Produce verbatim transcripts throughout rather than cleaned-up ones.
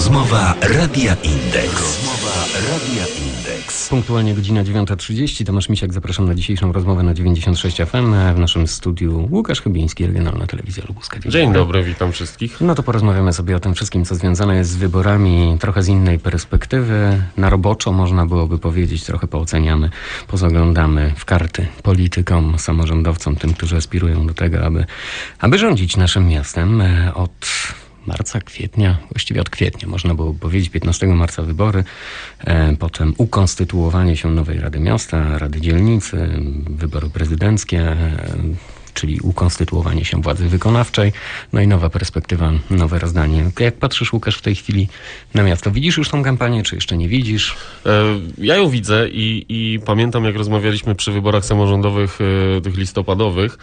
Rozmowa Radia Indeks. Rozmowa Radia Indeks. Punktualnie godzina dziewiąta trzydzieści. Tomasz Misiak, zapraszam na dzisiejszą rozmowę na dziewięćdziesiąt sześć F M. W naszym studiu Łukasz Chybiński, Regionalna Telewizja Lubuska. Dzień, Dzień dobry, witam wszystkich. No to porozmawiamy sobie o tym wszystkim, co związane jest z wyborami, trochę z innej perspektywy. Na roboczo można byłoby powiedzieć, trochę pooceniamy, pozaglądamy w karty politykom, samorządowcom, tym, którzy aspirują do tego, aby, aby rządzić naszym miastem. Od marca, kwietnia, właściwie od kwietnia można było powiedzieć, piętnastego marca wybory, e, potem ukonstytuowanie się nowej Rady Miasta, Rady Dzielnicy, wybory prezydenckie, e, czyli ukonstytuowanie się władzy wykonawczej, no i nowa perspektywa, nowe rozdanie. Jak patrzysz, Łukasz, w tej chwili na miasto, widzisz już tą kampanię, czy jeszcze nie widzisz? E, ja ją widzę i, i pamiętam, jak rozmawialiśmy przy wyborach samorządowych, e, tych listopadowych.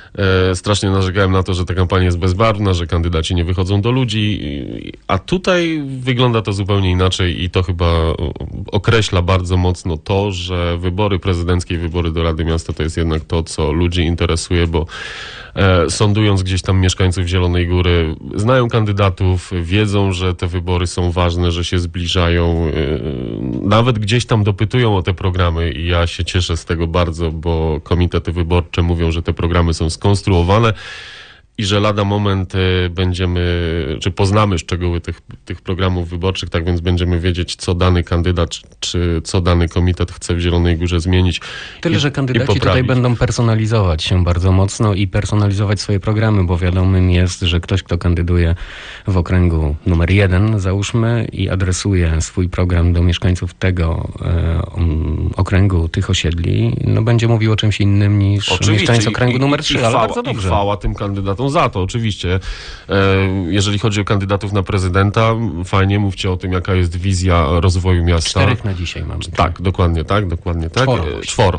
E, strasznie narzekałem na to, że ta kampania jest bezbarwna, że kandydaci nie wychodzą do ludzi, a tutaj wygląda to zupełnie inaczej i to chyba określa bardzo mocno to, że wybory prezydenckie i wybory do Rady Miasta to jest jednak to, co ludzi interesuje, bo e, sądując gdzieś tam mieszkańców Zielonej Góry, znają kandydatów, wiedzą, że te wybory są ważne, że się zbliżają, e, nawet gdzieś tam dopytują o te programy i ja się cieszę z tego bardzo, bo komitety wyborcze mówią, że te programy są skonstruowane i że lada moment będziemy, czy poznamy szczegóły tych, tych programów wyborczych, tak więc będziemy wiedzieć, co dany kandydat, czy co dany komitet chce w Zielonej Górze zmienić. Tyle, i, że kandydaci tutaj będą personalizować się bardzo mocno i personalizować swoje programy, bo wiadomym jest, że ktoś, kto kandyduje w okręgu numer jeden, załóżmy, i adresuje swój program do mieszkańców tego e, okręgu, tych osiedli, no będzie mówił o czymś innym niż Oczywiście. mieszkańcy okręgu I, numer i, trzy, i ale chwała, bardzo dobrze. I chwała tym kandydatom za to, oczywiście. Jeżeli chodzi o kandydatów na prezydenta, fajnie, mówcie o tym, jaka jest wizja rozwoju miasta. Czterech na dzisiaj mamy. Tak, dokładnie tak, dokładnie tak. Czworo. Czworo.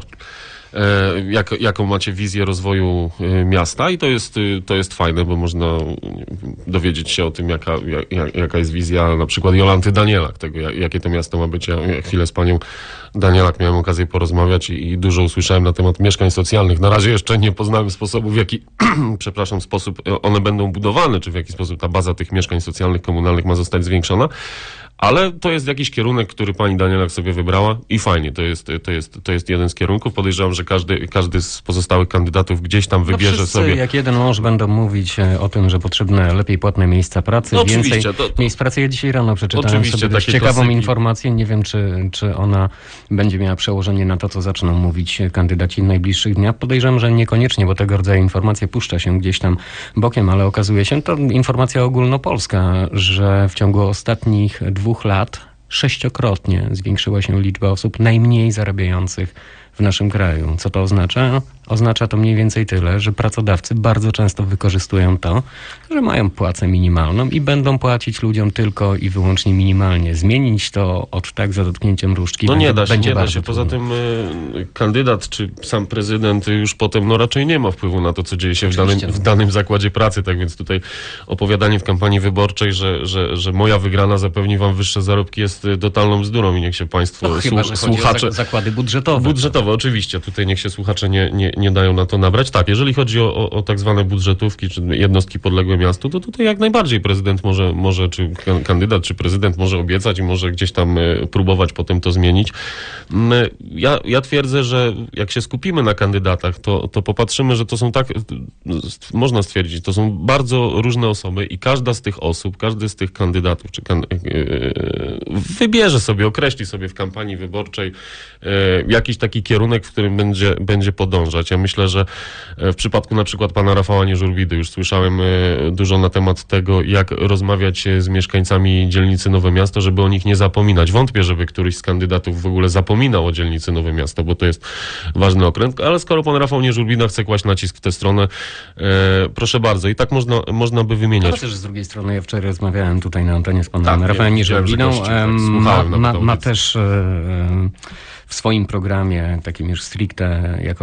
Jak, jaką macie wizję rozwoju miasta i to jest, to jest fajne, bo można dowiedzieć się o tym, jaka, jak, jaka jest wizja na przykład Jolanty Danielak, tego, jakie to miasto ma być. Ja chwilę z panią Danielak miałem okazję porozmawiać i, i dużo usłyszałem na temat mieszkań socjalnych. Na razie jeszcze nie poznałem sposobu, w jaki, przepraszam, sposób one będą budowane, czy w jaki sposób ta baza tych mieszkań socjalnych, komunalnych ma zostać zwiększona. Ale to jest jakiś kierunek, który pani Danielak sobie wybrała i fajnie, to jest, to jest, to jest jeden z kierunków. Podejrzewam, że każdy, każdy z pozostałych kandydatów gdzieś tam wybierze no sobie... jak jeden mąż będą mówić o tym, że potrzebne lepiej płatne miejsca pracy, no więcej to, to... miejsc pracy. Ja dzisiaj rano przeczytałem oczywiście, sobie dość ciekawą klasyki. informację. Nie wiem, czy, czy ona będzie miała przełożenie na to, co zaczną mówić kandydaci w najbliższych dniach. Podejrzewam, że niekoniecznie, bo tego rodzaju informacje puszcza się gdzieś tam bokiem, ale okazuje się, to informacja ogólnopolska, że w ciągu ostatnich dwóch lat sześciokrotnie zwiększyła się liczba osób najmniej zarabiających w naszym kraju. Co to oznacza? Oznacza to mniej więcej tyle, że pracodawcy bardzo często wykorzystują to, że mają płacę minimalną i będą płacić ludziom tylko i wyłącznie minimalnie. Zmienić to od tak za dotknięciem różdżki no będzie, nie da się, będzie nie da bardzo się. Poza trudno. tym y, kandydat czy sam prezydent już potem no raczej nie ma wpływu na to, co dzieje się w danym, w danym zakładzie pracy. Tak więc tutaj opowiadanie w kampanii wyborczej, że, że, że moja wygrana zapewni wam wyższe zarobki, jest totalną bzdurą i niech się państwo No, chyba, że chodzi słuchacze... o zakłady budżetowe. Budżetowe, oczywiście. Tutaj niech się słuchacze nie, nie, nie dają na to nabrać. Tak, jeżeli chodzi o, o, o tak zwane budżetówki, czy jednostki podległe miastu, to tutaj jak najbardziej prezydent może, może czy kandydat, czy prezydent może obiecać i może gdzieś tam y, próbować potem to zmienić. Y, ja, ja twierdzę, że jak się skupimy na kandydatach, to, to popatrzymy, że to są tak, y, można stwierdzić, to są bardzo różne osoby i każda z tych osób, każdy z tych kandydatów, czy kan, y, y, wybierze sobie, określi sobie w kampanii wyborczej y, jakiś taki kierunek, w którym będzie, będzie podążać. Ja myślę, że w przypadku na przykład pana Rafała Nieżurwidy już słyszałem dużo na temat tego, jak rozmawiać z mieszkańcami dzielnicy Nowe Miasto, żeby o nich nie zapominać. Wątpię, żeby któryś z kandydatów w ogóle zapominał o dzielnicy Nowe Miasto, bo to jest ważny okręg, ale skoro pan Rafał Nieżurwida chce kłaść nacisk w tę stronę, e, proszę bardzo. I tak można, można by wymieniać. Ale też z drugiej strony, ja wczoraj rozmawiałem tutaj na antenie z panem tak, Rafałem Nieżurwidą. Tak, ma, ma, ma też e, w swoim programie, takim już stricte jako kandydat na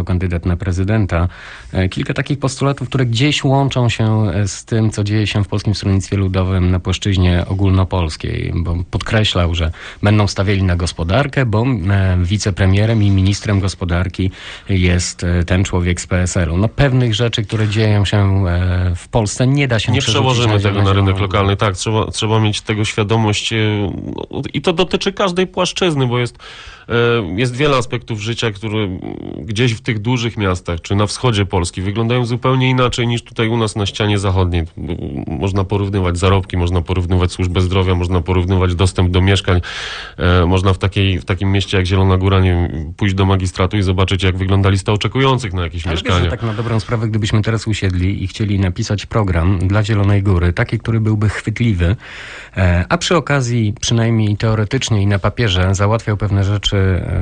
na prezydenta. Kilka takich postulatów, które gdzieś łączą się z tym, co dzieje się w Polskim Stronnictwie Ludowym na płaszczyźnie ogólnopolskiej, bo podkreślał, że będą stawiali na gospodarkę, bo wicepremierem i ministrem gospodarki jest ten człowiek z P S L u. No pewnych rzeczy, które dzieją się w Polsce, nie da się Nie przerzucić przełożymy na tego na rynek lokalny. Tak, trzeba, trzeba mieć tego świadomość i to dotyczy każdej płaszczyzny, bo jest, jest wiele aspektów życia, które gdzieś w tych dużych miastach, czy na wschodzie Polski wyglądają zupełnie inaczej niż tutaj u nas na ścianie zachodniej. Można porównywać zarobki, można porównywać służbę zdrowia, można porównywać dostęp do mieszkań. Można w, takiej, w takim mieście jak Zielona Góra nie wiem, pójść do magistratu i zobaczyć, jak wygląda lista oczekujących na jakieś Ale mieszkania. wiesz, że tak na dobrą sprawę, gdybyśmy teraz usiedli i chcieli napisać program dla Zielonej Góry, taki, który byłby chwytliwy, a przy okazji, przynajmniej teoretycznie i na papierze, załatwiał pewne rzeczy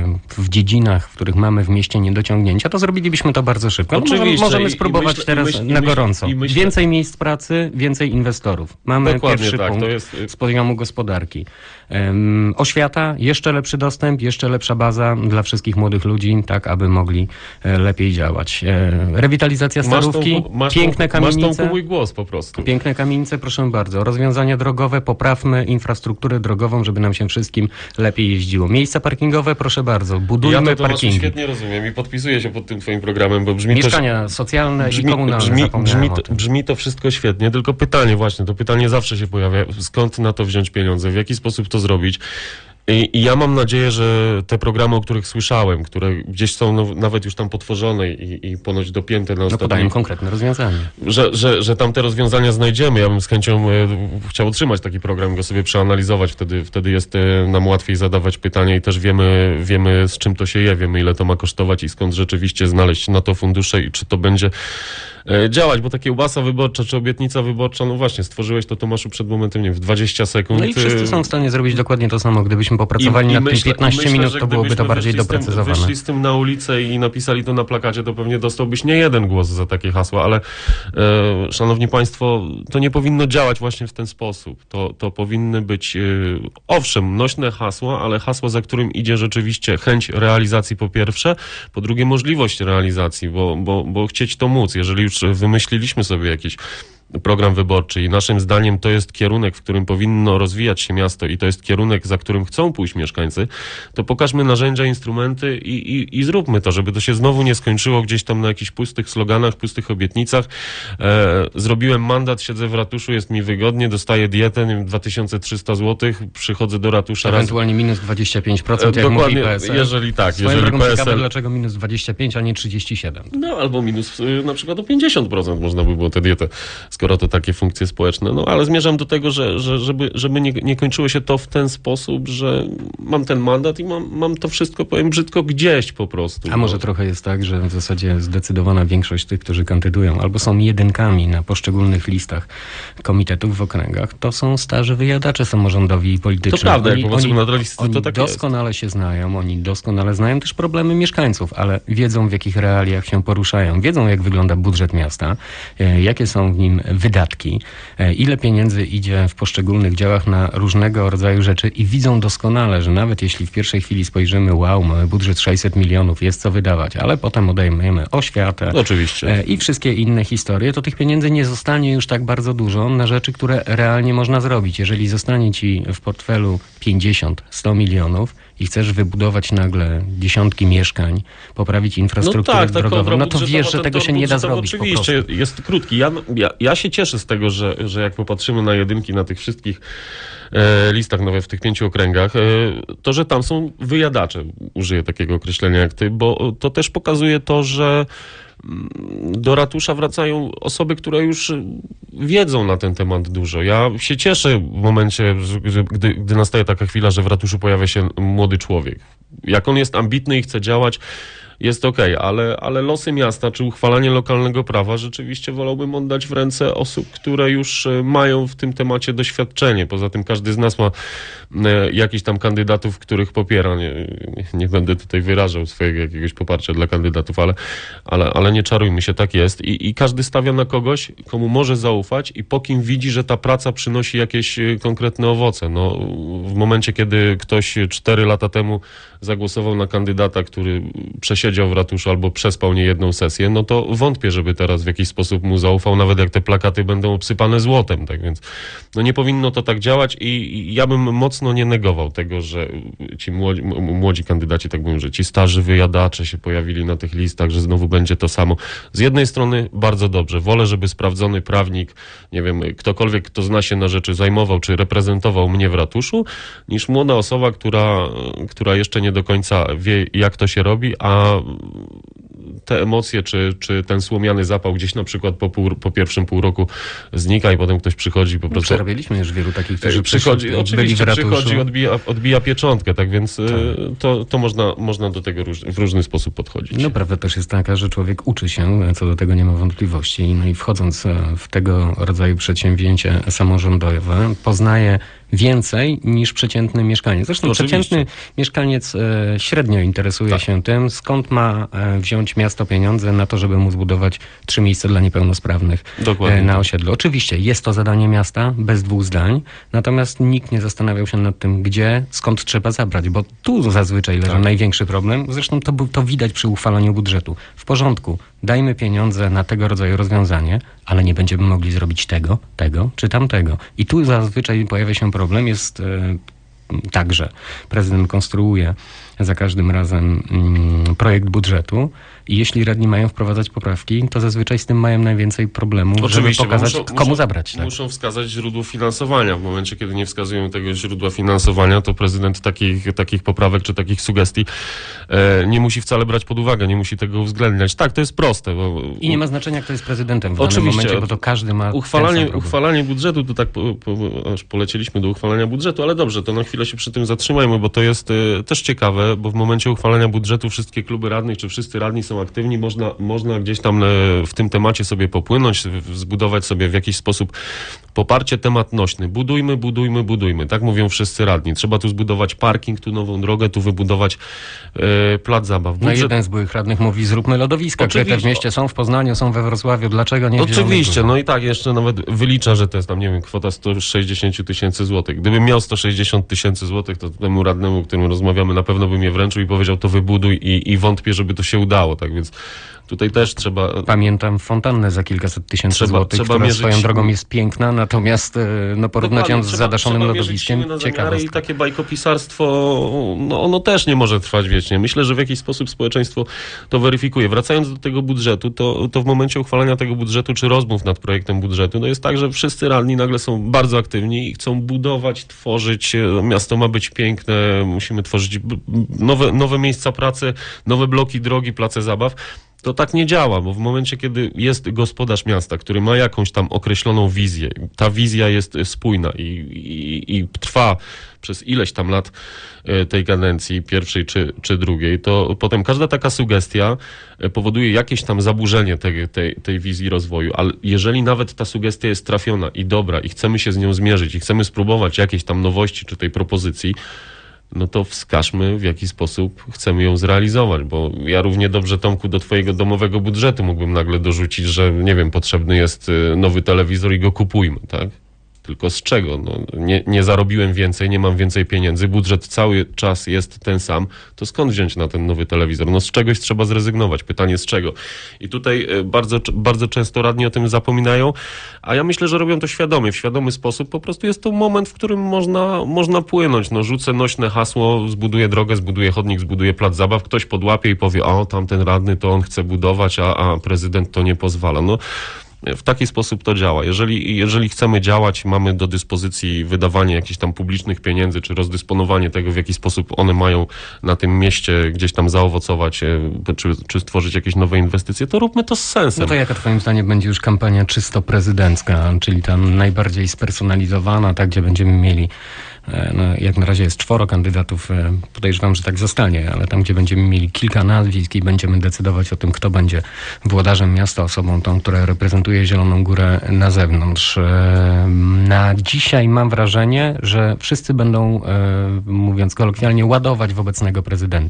w dziedzinach, w których mamy w mieście niedociągnięcia, to zrobilibyśmy to bardzo szybko. No możemy, możemy spróbować i myśl, teraz i myśl, na gorąco. I myśl, więcej miejsc pracy, więcej inwestorów. Mamy Dokładnie pierwszy tak, punkt to jest... z poziomu gospodarki. Um, oświata, jeszcze lepszy dostęp, jeszcze lepsza baza dla wszystkich młodych ludzi, tak aby mogli e, lepiej działać. E, rewitalizacja starówki, masz tą, masz piękne tą, kamienice. Masz tą mój głos po prostu. Piękne kamienice, proszę bardzo. Rozwiązania drogowe, poprawmy infrastrukturę drogową, żeby nam się wszystkim lepiej jeździło. Miejsca parkingowe, proszę bardzo, budujmy ja to, parkingi. Ja świetnie rozumiem i podpisuję się pod tym twoim programem, bo brzmi Mieszkania to, socjalne brzmi, i komunalne, brzmi, brzmi, o to, tym. brzmi to wszystko świetnie, tylko pytanie właśnie, to pytanie zawsze się pojawia, skąd na to wziąć pieniądze, w jaki sposób to zrobić. I, I ja mam nadzieję, że te programy, o których słyszałem, które gdzieś są no, nawet już tam potworzone i, i ponoć dopięte na No ostatnim... podają konkretne rozwiązanie. Że, że, że tam te rozwiązania znajdziemy. Ja bym z chęcią e, chciał otrzymać taki program, go sobie przeanalizować. Wtedy, wtedy jest e, nam łatwiej zadawać pytania i też wiemy, wiemy z czym to się je, wiemy ile to ma kosztować i skąd rzeczywiście znaleźć na to fundusze i czy to będzie e, działać, bo ta kiełbasa wyborcza czy obietnica wyborcza, no właśnie, stworzyłeś to, Tomaszu, przed momentem, nie wiem, w dwadzieścia sekund. No i wszyscy są w stanie zrobić dokładnie to samo. Gdybyśmy popracowali I, nad i tym myślę, piętnaście myślę, minut, to byłoby to bardziej wyszli z tym, doprecyzowane. wyszli z tym na ulicę i napisali to na plakacie, to pewnie dostałbyś nie jeden głos za takie hasła, ale e, szanowni państwo, to nie powinno działać właśnie w ten sposób. To, to powinny być, e, owszem, nośne hasła, ale hasła, za którym idzie rzeczywiście chęć realizacji po pierwsze, po drugie możliwość realizacji, bo, bo, bo chcieć to móc. Jeżeli już wymyśliliśmy sobie jakiś program wyborczy i naszym zdaniem to jest kierunek, w którym powinno rozwijać się miasto i to jest kierunek, za którym chcą pójść mieszkańcy, to pokażmy narzędzia, instrumenty i, i, i zróbmy to, żeby to się znowu nie skończyło gdzieś tam na jakichś pustych sloganach, pustych obietnicach. E, zrobiłem mandat, siedzę w ratuszu, jest mi wygodnie, dostaję dietę, nie wiem, dwa tysiące trzysta złotych, przychodzę do ratusza. Ewentualnie raz... minus dwadzieścia pięć procent, jak dokładnie, mówi P S L. Jeżeli tak, Swoją jeżeli drogą P S L... ciekawe, dlaczego minus dwadzieścia pięć, a nie trzydzieści siedem. No albo minus y, na przykład o pięćdziesiąt procent można by było tę dietę, skoro to takie funkcje społeczne. No ale zmierzam do tego, że, że żeby, żeby nie, nie kończyło się to w ten sposób, że mam ten mandat i mam, mam to wszystko, powiem brzydko, gdzieś po prostu. A może no. trochę jest tak, że w zasadzie zdecydowana większość tych, którzy kandydują albo są jedynkami na poszczególnych listach komitetów w okręgach, to są starzy wyjadacze samorządowi i polityczni. To prawda, oni, jak popatrzymy oni, na te listy, oni to tak doskonale jest. się znają, oni doskonale znają też problemy mieszkańców, ale wiedzą, w jakich realiach się poruszają, wiedzą, jak wygląda budżet miasta, e, jakie są w nim wydatki, e, ile pieniędzy idzie w poszczególnych działach na różnego rodzaju rzeczy i widzą doskonale, że nawet jeśli w pierwszej chwili spojrzymy, wow, mamy budżet sześćset milionów, jest co wydawać, ale potem odejmiemy oświatę Oczywiście. e, i wszystkie inne historie, to tych pieniędzy nie zostanie już tak bardzo dużo na rzeczy, które realnie można zrobić. Jeżeli zostanie ci w portfelu pięćdziesiąt, sto milionów i chcesz wybudować nagle dziesiątki mieszkań, poprawić infrastrukturę no tak, drogową, no to wiesz, że ten tego tor się nie da zrobić. Oczywiście jest krótki. Ja, ja, ja się cieszę z tego, że, że jak popatrzymy na jedynki na tych wszystkich e, listach nowych w tych pięciu okręgach, e, to, że tam są wyjadacze, użyję takiego określenia jak ty, bo to też pokazuje to, że do ratusza wracają osoby, które już wiedzą na ten temat dużo. Ja się cieszę w momencie, że, gdy, gdy nastaje taka chwila, że w ratuszu pojawia się młody człowiek. Jak on jest ambitny i chce działać, jest okej, okay, ale, ale losy miasta czy uchwalanie lokalnego prawa rzeczywiście wolałbym oddać w ręce osób, które już mają w tym temacie doświadczenie. Poza tym każdy z nas ma jakichś tam kandydatów, których popiera. Nie, nie będę tutaj wyrażał swojego jakiegoś poparcia dla kandydatów, ale, ale, ale nie czarujmy się, tak jest. I, I każdy stawia na kogoś, komu może zaufać i po kim widzi, że ta praca przynosi jakieś konkretne owoce. No, w momencie, kiedy ktoś cztery lata temu zagłosował na kandydata, który przesiedział siedział w ratuszu albo przespał niejedną sesję, no to wątpię, żeby teraz w jakiś sposób mu zaufał, nawet jak te plakaty będą obsypane złotem, tak więc no nie powinno to tak działać i ja bym mocno nie negował tego, że ci młodzi, młodzi kandydaci, tak powiem, że ci starzy wyjadacze się pojawili na tych listach, że znowu będzie to samo. Z jednej strony bardzo dobrze, wolę, żeby sprawdzony prawnik, nie wiem, ktokolwiek, kto zna się na rzeczy, zajmował czy reprezentował mnie w ratuszu, niż młoda osoba, która, która jeszcze nie do końca wie, jak to się robi, a te emocje, czy, czy ten słomiany zapał gdzieś na przykład po, pół, po pierwszym pół roku znika i potem ktoś przychodzi po prostu... Przerobiliśmy już wielu takich, którzy przychodzi, byli oczywiście w ratuszu. przychodzi, odbija, odbija pieczątkę, tak więc tak. to, to można, można do tego róż, w różny sposób podchodzić. No prawda też jest taka, że człowiek uczy się, co do tego nie ma wątpliwości. No i wchodząc w tego rodzaju przedsięwzięcie samorządowe, poznaje więcej niż przeciętny mieszkaniec. Zresztą Oczywiście. przeciętny mieszkaniec e, średnio interesuje tak. się tym, skąd ma e, wziąć miasto pieniądze na to, żeby mu zbudować trzy miejsca dla niepełnosprawnych e, na osiedlu. Oczywiście jest to zadanie miasta, bez dwóch zdań, natomiast nikt nie zastanawiał się nad tym, gdzie, skąd trzeba zabrać, bo tu zazwyczaj leży tak. największy problem. Zresztą to, to widać przy uchwalaniu budżetu. W porządku, dajmy pieniądze na tego rodzaju rozwiązanie, ale nie będziemy mogli zrobić tego, tego czy tamtego. I tu zazwyczaj pojawia się problem, jest e, tak, że prezydent konstruuje za każdym razem mm, projekt budżetu i jeśli radni mają wprowadzać poprawki, to zazwyczaj z tym mają najwięcej problemów, żeby pokazać, muszą, komu muszą, zabrać. Tak? Muszą wskazać źródło finansowania. W momencie, kiedy nie wskazują tego źródła finansowania, to prezydent takich, takich poprawek czy takich sugestii e, nie musi wcale brać pod uwagę, nie musi tego uwzględniać. Tak, to jest proste. Bo, I nie ma znaczenia, kto jest prezydentem w oczywiście, danym momencie, bo to każdy ma uchwalanie, ten sam uchwalanie budżetu, to tak po, po, aż polecieliśmy do uchwalania budżetu, ale dobrze, to na chwilę się przy tym zatrzymajmy, bo to jest e, też ciekawe, bo w momencie uchwalania budżetu wszystkie kluby radnych, czy wszyscy radni są aktywni, można, można gdzieś tam w tym temacie sobie popłynąć, zbudować sobie w jakiś sposób poparcie, temat nośny. Budujmy, budujmy, budujmy. Tak mówią wszyscy radni. Trzeba tu zbudować parking, tu nową drogę, tu wybudować e, plac zabaw. Budżet... No jeden z byłych radnych mówi, zróbmy lodowiska, które te w mieście są, w Poznaniu są, we Wrocławiu. Dlaczego nie? Oczywiście, no i tak, jeszcze nawet wylicza, że to jest tam, nie wiem, kwota sto sześćdziesiąt tysięcy złotych. Gdybym miał sto sześćdziesiąt tysięcy złotych, to temu radnemu, którym rozmawiamy, na pewno bym je wręczył i powiedział, to wybuduj i, i wątpię, żeby to się udało, tak więc tutaj też trzeba... Pamiętam fontannę za kilkaset tysięcy trzeba, złotych, trzeba która mierzyć... swoją drogą jest piękna, natomiast no, porównać ją z trzeba, zadaszonym trzeba lodowiskiem, ciekawe. I takie bajkopisarstwo, no ono też nie może trwać wiecznie. Myślę, że w jakiś sposób społeczeństwo to weryfikuje. Wracając do tego budżetu, to, to w momencie uchwalania tego budżetu, czy rozmów nad projektem budżetu, no jest tak, że wszyscy radni nagle są bardzo aktywni i chcą budować, tworzyć. Miasto ma być piękne, musimy tworzyć nowe, nowe miejsca pracy, nowe bloki drogi, place zabaw. To tak nie działa, bo w momencie, kiedy jest gospodarz miasta, który ma jakąś tam określoną wizję, ta wizja jest spójna i, i, i trwa przez ileś tam lat tej kadencji, pierwszej czy, czy drugiej, to potem każda taka sugestia powoduje jakieś tam zaburzenie tej, tej, tej wizji rozwoju, ale jeżeli nawet ta sugestia jest trafiona i dobra i chcemy się z nią zmierzyć i chcemy spróbować jakiejś tam nowości czy tej propozycji, no to wskażmy, w jaki sposób chcemy ją zrealizować, bo ja równie dobrze, Tomku, do twojego domowego budżetu mógłbym nagle dorzucić, że nie wiem, potrzebny jest nowy telewizor i go kupujmy, tak? Tylko z czego? No, nie, nie zarobiłem więcej, nie mam więcej pieniędzy, budżet cały czas jest ten sam, to skąd wziąć na ten nowy telewizor? No z czegoś trzeba zrezygnować. Pytanie z czego? I tutaj bardzo, bardzo często radni o tym zapominają, a ja myślę, że robią to świadomie, w świadomy sposób. Po prostu jest to moment, w którym można, można płynąć. No, rzucę nośne hasło, zbuduję drogę, zbuduję chodnik, zbuduję plac zabaw, ktoś podłapie i powie, o, tamten radny to on chce budować, a, a prezydent to nie pozwala. No, w taki sposób to działa. Jeżeli, jeżeli chcemy działać, mamy do dyspozycji wydawanie jakichś tam publicznych pieniędzy, czy rozdysponowanie tego, w jaki sposób one mają na tym mieście gdzieś tam zaowocować, czy, czy stworzyć jakieś nowe inwestycje, to róbmy to z sensem. No to jaka twoim zdaniem będzie już kampania czysto prezydencka, czyli tam najbardziej spersonalizowana, tak, gdzie będziemy mieli, no, jak na razie jest czworo kandydatów, podejrzewam, że tak zostanie, ale tam, gdzie będziemy mieli kilka nazwisk i będziemy decydować o tym, kto będzie włodarzem miasta, osobą tą, która reprezentuje Zieloną Górę na zewnątrz. Na dzisiaj mam wrażenie, że wszyscy będą, mówiąc kolokwialnie, ładować w obecnego prezydenta.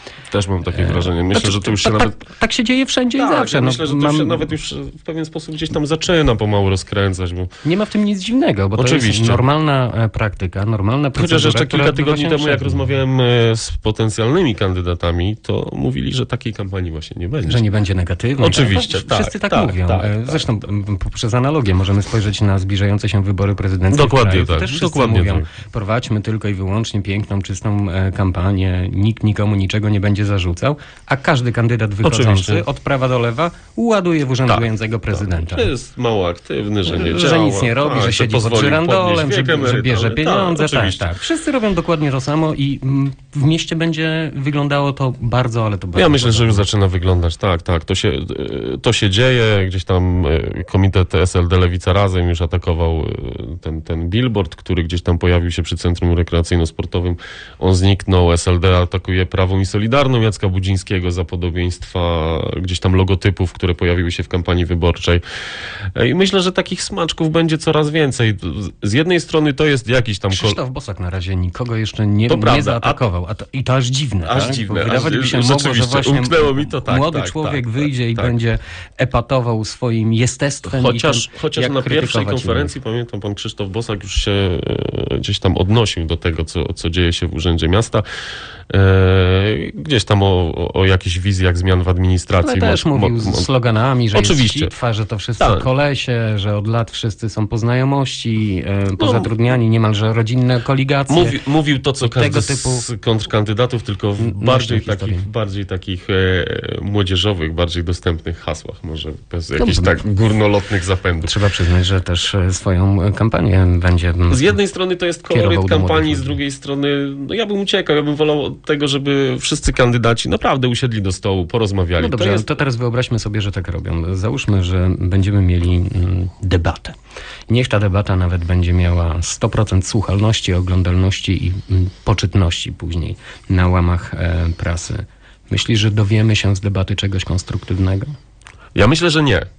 Też mam takie wrażenie. Myślę, Znaczy, że to już się tak, nawet... tak, tak się dzieje wszędzie Tak, i zawsze. ja No, myślę, że to mam... się nawet już w pewien sposób gdzieś tam zaczyna pomału rozkręcać, bo... Nie ma w tym nic dziwnego, bo Oczywiście. to jest normalna e, praktyka, normalna procedura. Chociaż jeszcze która kilka odbywa tygodni się temu, jak wszędzie. rozmawiałem e, z potencjalnymi kandydatami, to mówili, że takiej kampanii właśnie nie będzie. Że nie będzie negatywnej. Oczywiście, tak. Wszyscy tak, tak, tak, mówią. tak, E, tak, Zresztą m, poprzez analogię możemy spojrzeć na zbliżające się wybory prezydenckie. Dokładnie w kraju. To tak, też wszyscy dokładnie mówią, tak. prowadźmy tylko i wyłącznie piękną, czystą e, kampanię, nikt nikomu niczego nie będzie zarzucał, a każdy kandydat wychodzący Oczywiście. od prawa do lewa ładuje w urzędującego prezydenta. Że jest mało aktywny, że nie Że działa. nic nie robi, tak, że siedzi pod pozwolił żyrandolem, podnieść że, wiek że emerytalny. bierze pieniądze. Tak, Tak, oczywiście. tak. Wszyscy robią dokładnie to samo i mm, w mieście będzie wyglądało to bardzo, ale to bardzo Ja myślę, że już podobnie. zaczyna wyglądać, tak, tak. To się, e, to się dzieje. Gdzieś tam e, komitet S L D Lewica Razem już atakował e, ten, ten billboard, który gdzieś tam pojawił się przy Centrum Rekreacyjno-Sportowym. On zniknął. S L D atakuje Prawą i Solidarną Jacka Budzińskiego za podobieństwa gdzieś tam logotypów, które pojawiły się w kampanii wyborczej. E, I myślę, że takich smaczków będzie coraz więcej. Z jednej strony to jest jakiś tam... Krzysztof Bosak na razie nikogo jeszcze nie, To nie prawda, zaatakował. A to, I to aż dziwne. Aż tak? dziwne, Bo wydawać aż- by się mogło, że rzeczywiście, właśnie umknęło mi to, tak, młody tak, człowiek tak, wyjdzie tak, i tak. będzie epatował swoim jestestwem. Chociaż, i tym, chociaż jak na pierwszej krytykować konferencji, pamiętam, pan Krzysztof Bosak już się e, gdzieś tam odnosił do tego, co, co dzieje się w Urzędzie Miasta. E, gdzieś tam o, o, o jakichś wizjach zmian w administracji. Ale też Mo- mówił mo- mo- z sloganami, że Oczywiście. jest sitwa, że to wszyscy Tak. kolesie, że od lat wszyscy są po znajomości, e, pozatrudniani, niemalże rodzinne koligacje. Mówi, mówił to, co I każdy tego typu- z kontrkandydatów, tylko w N- bardziej nośną takich, historię. bardziej takich e, młodzieżowych, bardziej dostępnych hasłach, może bez No, jakichś bo- tak górnolotnych zapędów. Trzeba przyznać, że też e, swoją kampanię będzie... Z jednej strony to jest Kierował koloryt do młodych kampanii, z ludzi. drugiej strony no ja bym uciekał, ja bym wolał od tego, żeby wszyscy kandydaci naprawdę usiedli do stołu, porozmawiali. No dobrze, to to, jest... to teraz wyobraźmy sobie, że tak robią. Załóżmy, że będziemy mieli mm, debatę. Niech ta debata nawet będzie miała sto procent słuchalności, oglądalności i mm, poczytności później na łamach e, prasy. Myślisz, że dowiemy się z debaty czegoś konstruktywnego? Ja myślę, że nie.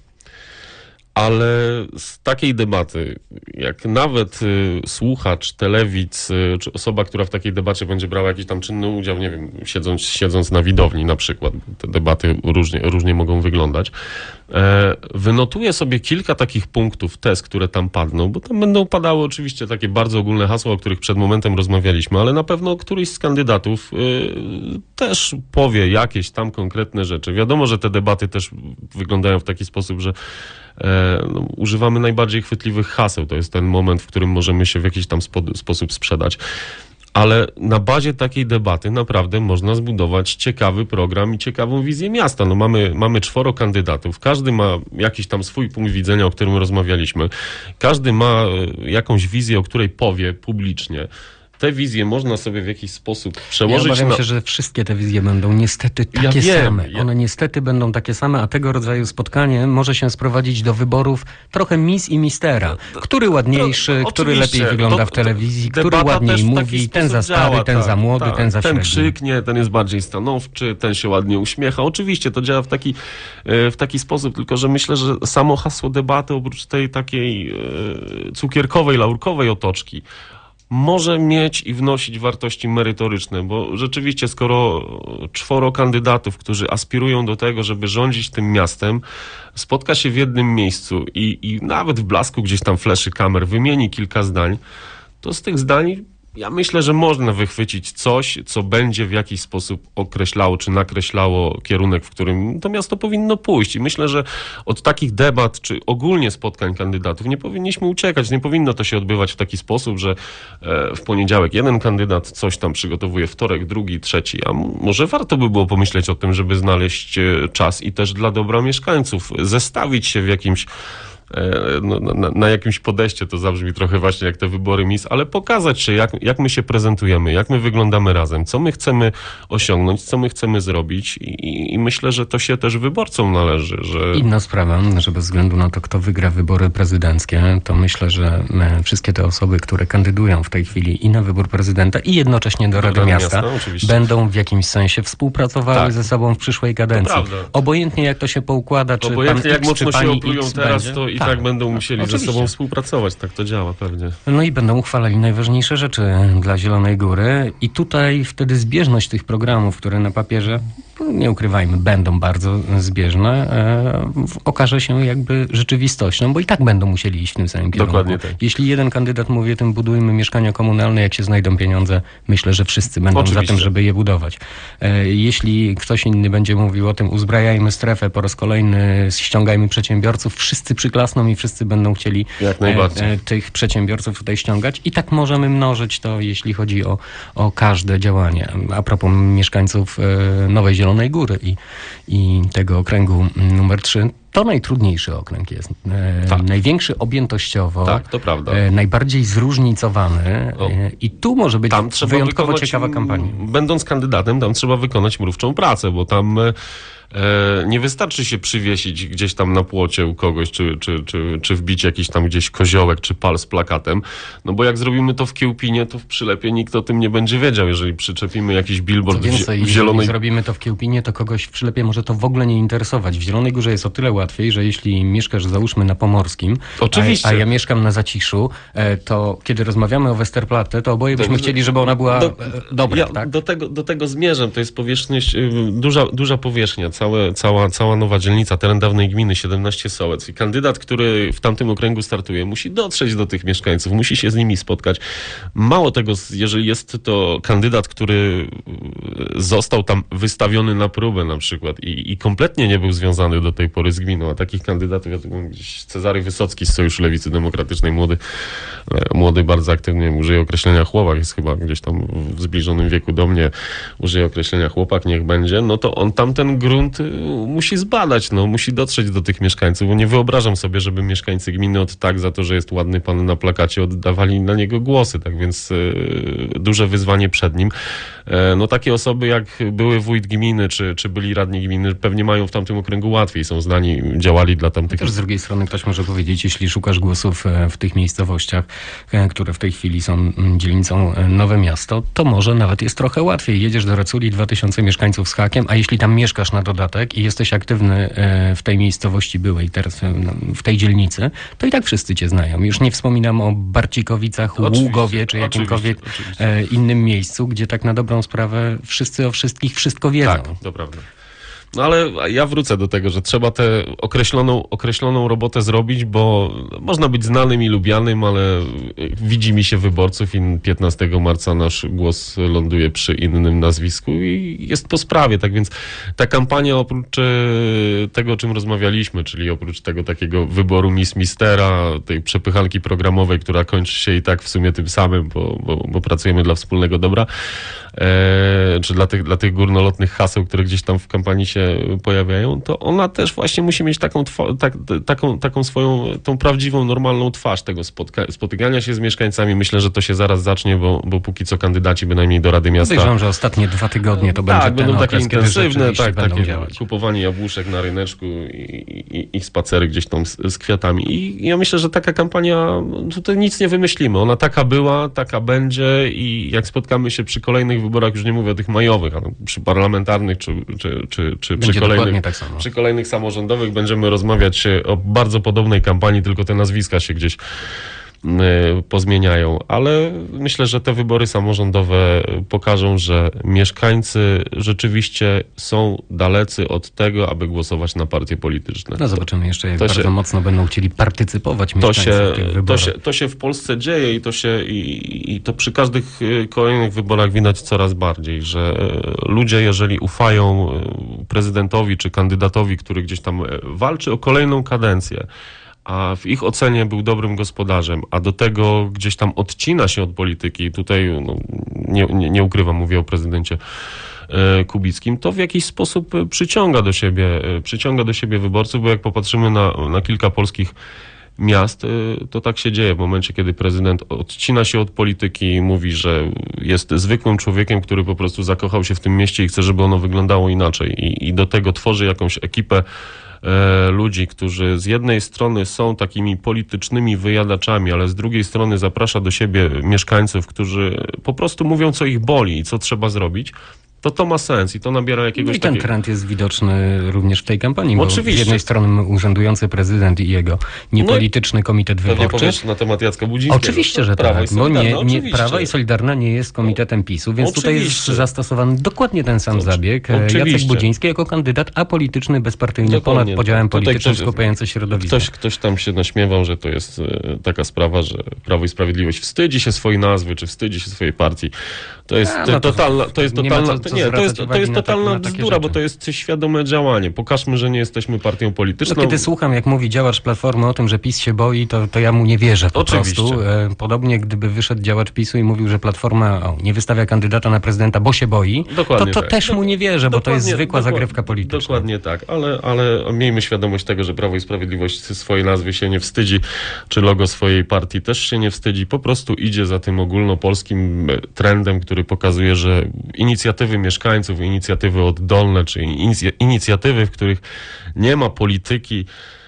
Ale z takiej debaty, jak nawet y, słuchacz, telewidz, y, czy osoba, która w takiej debacie będzie brała jakiś tam czynny udział, nie wiem, siedząc, siedząc na widowni na przykład, bo te debaty różnie, różnie mogą wyglądać, e, wynotuje sobie kilka takich punktów, tez, które tam padną, bo tam będą padały oczywiście takie bardzo ogólne hasła, o których przed momentem rozmawialiśmy, ale na pewno któryś z kandydatów y, też powie jakieś tam konkretne rzeczy. Wiadomo, że te debaty też wyglądają w taki sposób, że No, używamy najbardziej chwytliwych haseł. To jest ten moment, w którym możemy się w jakiś tam spo- sposób sprzedać. Ale na bazie takiej debaty naprawdę można zbudować ciekawy program i ciekawą wizję miasta. No mamy, mamy czworo kandydatów. Każdy ma jakiś tam swój punkt widzenia, o którym rozmawialiśmy. Każdy ma e, jakąś wizję, o której powie publicznie. Te wizje można sobie w jakiś sposób Ja przełożyć obawiam na... się, że wszystkie te wizje będą niestety Ja takie wiem, same. ja- One niestety będą takie same, a tego rodzaju spotkanie może się sprowadzić do wyborów trochę mis i mistera. Który ładniejszy, To- który oczywiście. lepiej wygląda To- w telewizji, to który debata ładniej też w taki mówi, ten za sposób stary, działa, ten tak, za młody, tak. ten za Ten średni. krzyknie, ten jest bardziej stanowczy, ten się ładnie uśmiecha. Oczywiście to działa w taki, e, w taki sposób, tylko że myślę, że samo hasło debaty, oprócz tej takiej e, cukierkowej, laurkowej otoczki, może mieć i wnosić wartości merytoryczne, bo rzeczywiście skoro czworo kandydatów, którzy aspirują do tego, żeby rządzić tym miastem, spotka się w jednym miejscu i, i nawet w blasku gdzieś tam fleszy kamer wymieni kilka zdań, to z tych zdań ja myślę, że można wychwycić coś, co będzie w jakiś sposób określało czy nakreślało kierunek, w którym to miasto powinno pójść. I myślę, że od takich debat czy ogólnie spotkań kandydatów nie powinniśmy uciekać. Nie powinno to się odbywać w taki sposób, że e, w poniedziałek jeden kandydat coś tam przygotowuje, wtorek drugi, trzeci. A m- może warto by było pomyśleć o tym, żeby znaleźć e, czas i też dla dobra mieszkańców, zestawić się w jakimś No, na, na jakimś podejście, to zabrzmi trochę właśnie jak te wybory mis, ale pokazać się, jak, jak my się prezentujemy, jak my wyglądamy razem, co my chcemy osiągnąć, co my chcemy zrobić i, i myślę, że to się też wyborcom należy, że... Inna sprawa, że bez względu na to, kto wygra wybory prezydenckie, to myślę, że e, wszystkie te osoby, które kandydują w tej chwili i na wybór prezydenta i jednocześnie do Rady Rady Miasta, Miasta, oczywiście. będą w jakimś sensie współpracowały Tak. ze sobą w przyszłej kadencji. prawda. Obojętnie jak to się poukłada, czy Obojętnie pan jak X, czy mocno się pani oplują X teraz, będzie, to i i Tak, tak będą tak, musieli oczywiście. ze sobą współpracować. Tak to działa pewnie. No i będą uchwalali najważniejsze rzeczy dla Zielonej Góry i tutaj wtedy zbieżność tych programów, które na papierze, no nie ukrywajmy, będą bardzo zbieżne, e, okaże się jakby rzeczywistością, bo i tak będą musieli iść w tym samym kierunku. Dokładnie tak. Jeśli jeden kandydat mówi o tym, budujmy mieszkania komunalne, jak się znajdą pieniądze, myślę, że wszyscy będą Oczywiście. za tym, żeby je budować. E, jeśli ktoś inny będzie mówił o tym, uzbrajajmy strefę, po raz kolejny ściągajmy przedsiębiorców, wszyscy przyklasną i wszyscy będą chcieli Jak najbardziej. e, e, tych przedsiębiorców tutaj ściągać i tak możemy mnożyć to, jeśli chodzi o, o każde działanie. A propos mieszkańców e, Nowej Zielonej Góry i, i tego okręgu numer trzy, to najtrudniejszy okręg jest. E, Tak. Największy objętościowo, Tak, to prawda. e, najbardziej zróżnicowany O. e, i tu może być Tam trzeba wyjątkowo wykonać, ciekawa kampania. Będąc kandydatem, tam trzeba wykonać mrówczą pracę, bo tam e, nie wystarczy się przywiesić gdzieś tam na płocie u kogoś, czy, czy, czy, czy wbić jakiś tam gdzieś koziołek, czy pal z plakatem, no bo jak zrobimy to w Kiełpinie, to w Przylepie nikt o tym nie będzie wiedział, jeżeli przyczepimy jakiś billboard Co więcej, w, zie- w jeżeli zielonej... zrobimy to w Kiełpinie, to kogoś w Przylepie może to w ogóle nie interesować. W Zielonej Górze jest o tyle łatwiej, że jeśli mieszkasz, załóżmy, na Pomorskim, Oczywiście. A, a ja mieszkam na Zaciszu, e, to kiedy rozmawiamy o Westerplatte, to oboje byśmy Dobrze. chcieli, żeby ona była Do- e, dobra, ja tak? do, tego, do tego zmierzam. To jest powierzchność, y, duża, duża powierzchnia, całe, cała, cała nowa dzielnica, teren dawnej gminy, siedemnaście sołec. I kandydat, który w tamtym okręgu startuje, musi dotrzeć do tych mieszkańców, musi się z nimi spotkać. Mało tego, jeżeli jest to kandydat, który y, został tam wystawiony na próbę na przykład i, i kompletnie nie był związany do tej pory z gminą, a takich kandydatów, ja tu mam gdzieś Cezary Wysocki z Sojuszu Lewicy Demokratycznej, młody, e, młody bardzo aktywnie, użyje określenia chłopak, jest chyba gdzieś tam w zbliżonym wieku do mnie, użyje określenia chłopak, niech będzie, no to on tamten grunt y, musi zbadać, no, musi dotrzeć do tych mieszkańców, bo nie wyobrażam sobie, żeby mieszkańcy gminy od tak za to, że jest ładny pan na plakacie, oddawali na niego głosy, tak więc y, duże wyzwanie przed nim. E, no takie osoby jak były wójt gminy, czy, czy byli radni gminy, pewnie mają w tamtym okręgu łatwiej, są znani, działali dla tamtych... Też z drugiej strony ktoś może powiedzieć, jeśli szukasz głosów e, w tych miejscowościach, e, które w tej chwili są mm, dzielnicą e, Nowe Miasto, to może nawet jest trochę łatwiej. Jedziesz do Raculi, dwa tysiące mieszkańców z hakiem, a jeśli tam mieszkasz na dodatek i jesteś aktywny e, w tej miejscowości byłej, teraz e, no, w tej dzielnicy, to i tak wszyscy cię znają. Już nie wspominam o Barcikowicach, Oczywiście, Ługowie, czy jakimkolwiek oczywiście, oczywiście. e, innym miejscu, gdzie tak na dobrą sprawę wszyscy o wszystkich wszystko wiedzą. Tak, to prawda. No ale ja wrócę do tego, że trzeba tę określoną, określoną robotę zrobić, bo można być znanym i lubianym, ale widzi mi się wyborców i piętnastego marca nasz głos ląduje przy innym nazwisku i jest po sprawie. Tak więc ta kampania oprócz e, tego, o czym rozmawialiśmy, czyli oprócz tego takiego wyboru Miss Mistera, tej przepychanki programowej, która kończy się i tak w sumie tym samym, bo, bo, bo pracujemy dla wspólnego dobra, e, czy dla tych, dla tych górnolotnych haseł, które gdzieś tam w kampanii się pojawiają, to ona też właśnie musi mieć taką, twa- tak, taką, taką swoją, tą prawdziwą, normalną twarz tego spotka- spotykania się z mieszkańcami. Myślę, że to się zaraz zacznie, bo, bo póki co kandydaci bynajmniej do Rady Miasta... Podejrzewam, że ostatnie dwa tygodnie to tak, będzie ten będą takie okres, kiedy intensywne, rzeczywiście tak, będą takie działać. kupowanie jabłuszek na ryneczku i, i, i spacery gdzieś tam z, z kwiatami. I ja myślę, że taka kampania, tutaj nic nie wymyślimy. Ona taka była, taka będzie i jak spotkamy się przy kolejnych wyborach, już nie mówię o tych majowych, ale przy parlamentarnych czy, czy, czy, czy przy Będzie dokładnie kolejnych, tak samo. przy kolejnych samorządowych będziemy rozmawiać o bardzo podobnej kampanii, tylko te nazwiska się gdzieś y, pozmieniają, ale myślę, że te wybory samorządowe pokażą, że mieszkańcy rzeczywiście są dalecy od tego, aby głosować na partie polityczne. No zobaczymy jeszcze, jak to bardzo się- mocno będą chcieli partycypować To mieszkańcy się, w tych to, wyborach. się, to się w Polsce dzieje i to się i, i to przy każdych y, kolejnych wyborach widać coraz bardziej, że y, ludzie, jeżeli ufają y, prezydentowi czy kandydatowi, który gdzieś tam y, walczy o kolejną kadencję, a w ich ocenie był dobrym gospodarzem, a do tego gdzieś tam odcina się od polityki, i tutaj no, nie, nie, nie ukrywam, mówię o prezydencie e, Kubickim, to w jakiś sposób e, przyciąga do siebie, e, przyciąga do siebie wyborców, bo jak popatrzymy na, na kilka polskich miast, e, to tak się dzieje w momencie, kiedy prezydent odcina się od polityki i mówi, że jest zwykłym człowiekiem, który po prostu zakochał się w tym mieście i chce, żeby ono wyglądało inaczej i, i do tego tworzy jakąś ekipę e, ludzi, którzy z jednej strony są takimi politycznymi wyjadaczami, ale z drugiej strony zaprasza do siebie mieszkańców, którzy po prostu mówią, co ich boli i co trzeba zrobić, to to ma sens i to nabiera No jakiegoś i ten takiego... trend jest widoczny również w tej kampanii, bo Oczywiście. z jednej strony urzędujący prezydent i jego niepolityczny komitet Pewnie wyborczy. powiesz na temat Jacka Budzińskiego. Oczywiście, że Prawo tak, i bo Solidarne, nie, nie, oczywiście. Prawa i Solidarna nie jest komitetem PiSu, więc tutaj jest Oczywiście. zastosowany dokładnie ten sam Oczy- zabieg. oczywiście. Jacek Budziński jako kandydat apolityczny, bezpartyjny, Dokładnie ponad podziałem tak. Tutaj politycznym, ktoś- skupiający środowisko. Ktoś, ktoś tam się naśmiewał, że to jest e, taka sprawa, że Prawo i Sprawiedliwość wstydzi się swojej nazwy, czy wstydzi się swojej partii. To jest A, to, no to totalna, to jest nie ma totalna, co- co nie, to zwracać jest, to uwagi jest na tak- totalna na takie bzdura, bo rzeczy. to jest świadome działanie. Pokażmy, że nie jesteśmy partią polityczną. No, kiedy słucham, jak mówi działacz Platformy o tym, że PiS się boi, to, to ja mu nie wierzę po Oczywiście. prostu. E, Podobnie gdyby wyszedł działacz PiSu i mówił, że Platforma o, nie wystawia kandydata na prezydenta, bo się boi, Dokładnie to, to tak. też mu nie wierzę, bo to jest Dokładnie- zwykła dokład- zagrywka polityczna. Dokładnie tak, ale, ale miejmy świadomość tego, że Prawo i Sprawiedliwość swojej nazwy się nie wstydzi, czy logo swojej partii też się nie wstydzi, po prostu idzie za tym ogólnopolskim e, trendem, który pokazuje, że inicjatywy mieszkańców, inicjatywy oddolne, czy inic- inicjatywy, w których nie ma polityki,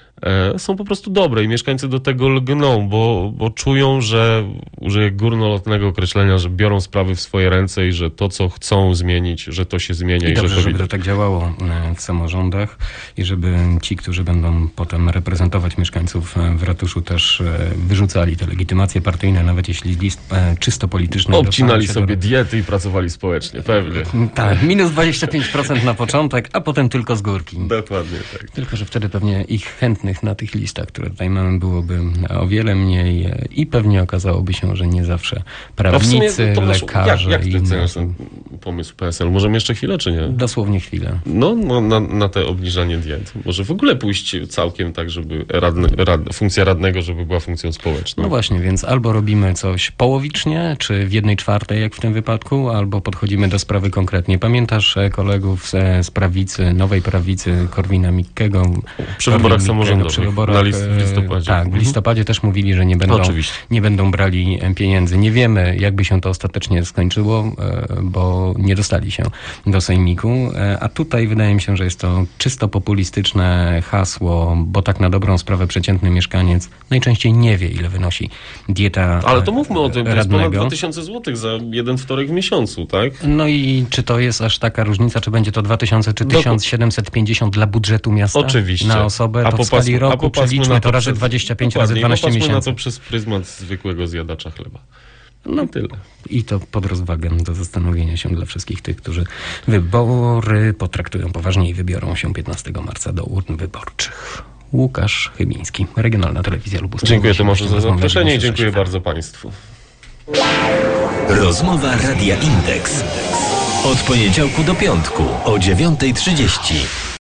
e, są po prostu dobre i mieszkańcy do tego lgną, bo, bo czują, że, użyję górnolotnego określenia, że biorą sprawy w swoje ręce i że to, co chcą zmienić, że to się zmienia i, I dobrze, że to żeby widać. to tak działało e, w samorządach i żeby ci, którzy będą potem reprezentować mieszkańców e, w ratuszu, też e, wyrzucali te legitymacje partyjne, nawet jeśli list e, czysto polityczny... Obcinali dostaną się sobie do- diety i pracowali społecznie, pewnie. Tak, minus dwadzieścia pięć procent na początek, a potem tylko z górki. Dokładnie tak. Tylko, że wtedy pewnie ich chętnych na tych listach, które tutaj mamy, byłoby o wiele mniej e, i pewnie okazałoby się, że nie zawsze A w sumie, prawnicy, Tomasz, lekarze jak, jak i ty inne oceniasz osoby. ten pomysł P S L? Możemy jeszcze chwilę, czy nie? Dosłownie chwilę. No, no na, na te obniżanie diet. Może w ogóle pójść całkiem tak, żeby radny, rad, funkcja radnego, żeby była funkcją społeczną. No właśnie, więc albo robimy coś połowicznie, czy w jednej czwartej, jak w tym wypadku, albo podchodzimy do sprawy konkretnie. Pamiętasz e, kolegów z, z prawicy, nowej prawicy, Korwina Mikkego? Przy wyborach Korwin-Mikkego, samorządowych, przy wyborach, na list- w listopadzie. e, Tak, w Mhm. listopadzie też mówili, że nie będą, Oczywiście. nie będą brali e, pieniędzy. Nie wiemy, jakby się to ostatecznie skończyło, e, bo nie dostali się do sejmiku. E, A tutaj wydaje mi się, że jest to czysto populistyczne hasło, bo tak na dobrą sprawę przeciętny mieszkaniec najczęściej nie wie, ile wynosi dieta Ale to mówmy o tym, to jest ponad radnego. dwa tysiące złotych za jeden wtorek w miesiącu, tak? No i czy to jest aż taka różnica, czy będzie to dwa tysiące, czy Doku- tysiąc siedemset pięćdziesiąt dla budżetu miasta Oczywiście. na osobę, to w popatrzmy- skali a roku popatrzmy przeliczmy na to razy przez- dwadzieścia pięć, razy dokładnie, i dwanaście popatrzmy miesięcy. na to przez pryzmat zwykłego zjadacza chleba. No I tyle. i to pod rozwagę do zastanowienia się dla wszystkich tych, którzy wybory potraktują poważnie i wybiorą się piętnastego marca do urn wyborczych. Łukasz Chybiński, Regionalna Telewizja Lubuskie. Dziękuję Tomaszu za Rozmawiamy zaproszenie i dzisiaj dziękuję z bardzo Państwu. Rozmowa Radia Indeks. Od poniedziałku do piątku o dziewiątej trzydzieści.